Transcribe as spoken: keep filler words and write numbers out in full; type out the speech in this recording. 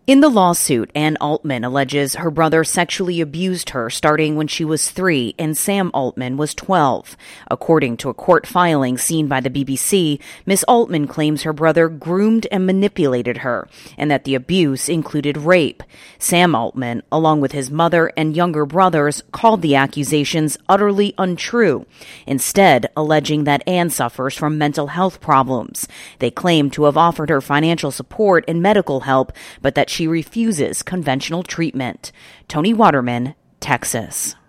In the lawsuit, Ann Altman alleges her brother sexually abused her starting when she was three and Sam Altman was twelve. According to a court filing seen by the B B C, Miss Altman claims her brother groomed and manipulated her, and that the abuse included rape. Sam Altman, along with his mother and younger brothers, called the accusations utterly untrue, instead alleging that Ann suffers from mental health problems. They claim to have offered her financial support and medical help, but that she refuses conventional treatment. Tony Waterman, Texas.